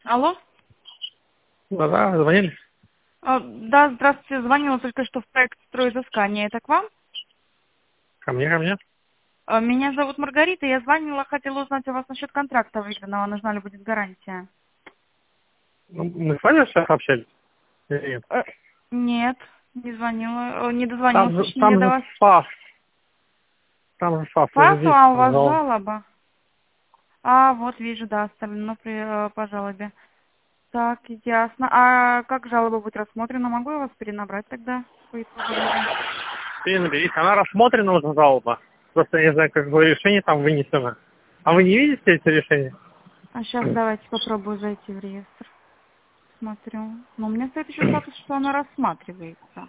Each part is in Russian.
Алло? Да, звонили. Да, здравствуйте. Звонила только что в проект «Стройизыскание». Это к вам? Ко мне. Меня зовут Маргарита. Я звонила, хотела узнать у вас насчет контракта выигранного. Нужна ли будет гарантия? Ну, мы с вами сейчас общались? Или нет? Э, Нет, не звонила. Не дозвонилась, Там же, точнее, там до же вас. ФАС. Там же ФАС, вы же ФАСу, видите, а у там вас жалоб. жалоба? Вот вижу, да, оставлено по жалобе. Так, ясно. А как жалоба будет рассмотрена? Могу я вас перенабрать тогда по итогам уже? Наберите. Она рассмотрена уже жалоба. Просто я не знаю, как бы решение там вынесено. А вы не видите эти решения? А сейчас давайте попробую зайти в реестр. Смотрю. Но у меня стоит еще статус, что она рассматривается.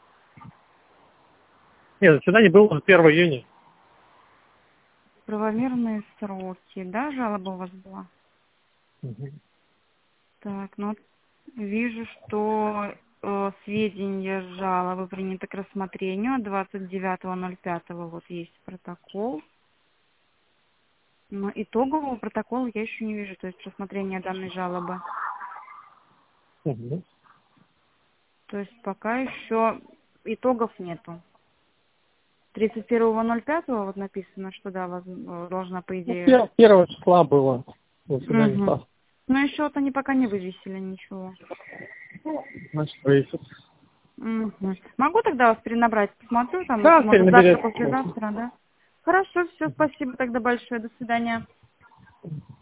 Нет, заседание было уже 1 июня. Правомерные сроки, да, жалоба у вас была? Мгм. Так, ну вот вижу, что сведения жалобы приняты к рассмотрению 29.05. Вот есть протокол. Но итогового протокола я еще не вижу, то есть рассмотрение данной жалобы. Мгм. То есть пока еще итогов нету. 31.05 вот написано, что да, должна по Ну, идее. 1 числа было заседание Угу. ФАС. Но еще вот они пока не вывесили ничего. Значит, выяснит. Мгм. Могу тогда вас перенабрать? Посмотрю, там, Да, может, завтра, перенаберете. послезавтра, да? Хорошо, все, спасибо тогда большое, до свидания.